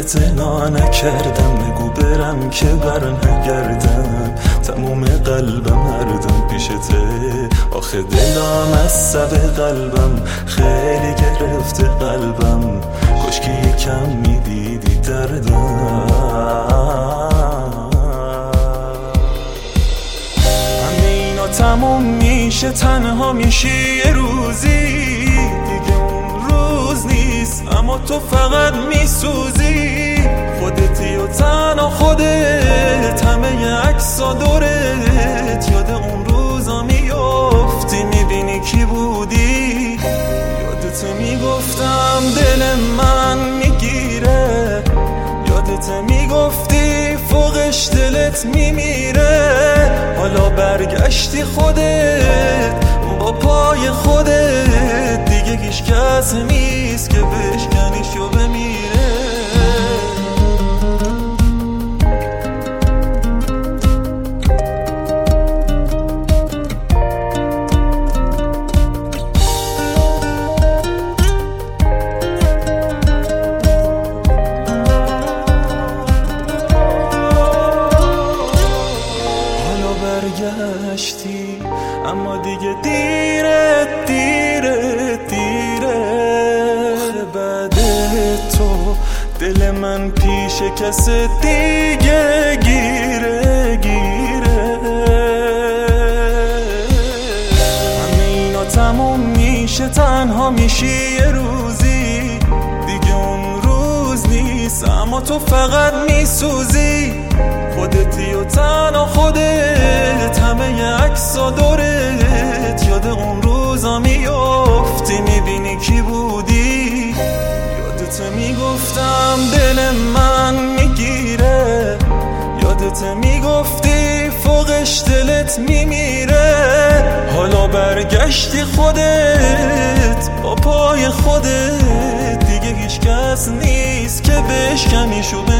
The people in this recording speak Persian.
اعتنا نکردم، بگو برم که بر نگردم. تموم قلبم هردم پیشته، آخه دلم از سب قلبم خیلی گرفته قلبم. کاش که یکم میدیدی دردم. همه اینا تموم میشه، تنها میشی یه روزی دیگه، اون روز نیست اما تو فقط میسوزی. خودتی و تنها خودت، همه عکسا دورت، یاد اون روزا میافتی میبینی کی بودی. یادت میگفتم دل من میگیره، یادت میگفتی فوقش دلت میمیره. حالا برگشتی خودت با پای خودت، دیگه هیچ کس نیست که بشکنیش و بمیره. برگشتی اما دیگه دیره دیره دیره. آخه بعد تو دل من پیش کس دیگه گیره گیره. همه اینا تموم میشه، تنها میشی یه روزی دیگه، اون روز نیست اما تو فقط میسوزی. خودتی و تنها خودت، همه عکسا دورت، یاد اون روزا میافتی میبینی کی بودی. یادت میگفتم دل من میگیره، یادت میگفتی فوقش دلت میمیره. حالا برگشتی خودت با پای خودت، دیگه هیچ کس نیست که بشکنیش و